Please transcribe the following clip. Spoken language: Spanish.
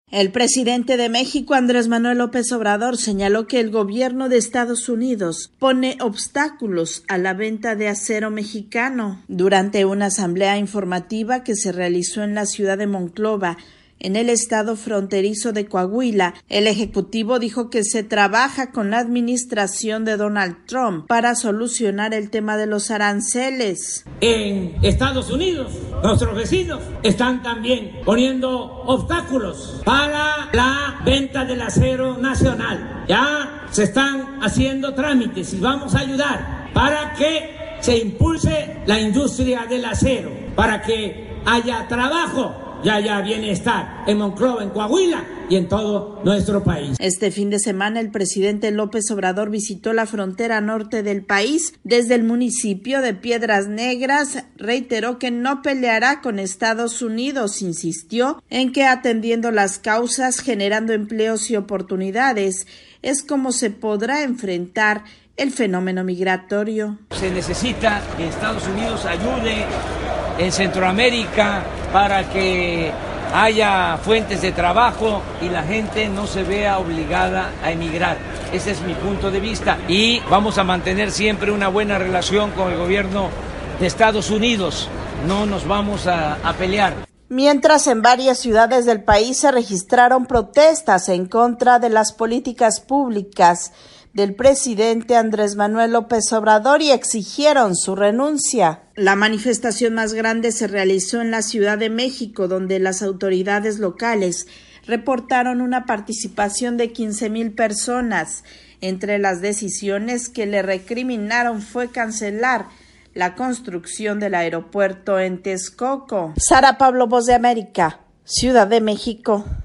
El presidente de México, Andrés Manuel López Obrador, señaló que el gobierno de Estados Unidos pone obstáculos a la venta de acero mexicano. Durante una asamblea informativa que se realizó en la ciudad de Monclova, en el estado fronterizo de Coahuila, el ejecutivo dijo que se trabaja con la administración de Donald Trump para solucionar el tema de los aranceles. En Estados Unidos, nuestros vecinos están también poniendo obstáculos para la venta del acero nacional. Ya se están haciendo trámites y vamos a ayudar para que se impulse la industria del acero, para que haya trabajo. Ya bienestar en Monclova, en Coahuila y en todo nuestro país. Este fin de semana el presidente López Obrador visitó la frontera norte del país. Desde el municipio de Piedras Negras reiteró que no peleará con Estados Unidos. Insistió en que atendiendo las causas, generando empleos y oportunidades, es como se podrá enfrentar el fenómeno migratorio. Se necesita que Estados Unidos ayude en Centroamérica para que haya fuentes de trabajo y la gente no se vea obligada a emigrar. Ese es mi punto de vista y vamos a mantener siempre una buena relación con el gobierno de Estados Unidos. No nos vamos a pelear. Mientras en varias ciudades del país se registraron protestas en contra de las políticas públicas del presidente Andrés Manuel López Obrador y exigieron su renuncia. La manifestación más grande se realizó en la Ciudad de México, donde las autoridades locales reportaron una participación de 15,000 personas. Entre las decisiones que le recriminaron fue cancelar la construcción del aeropuerto en Texcoco. Sara Pablo, Voz de América, Ciudad de México.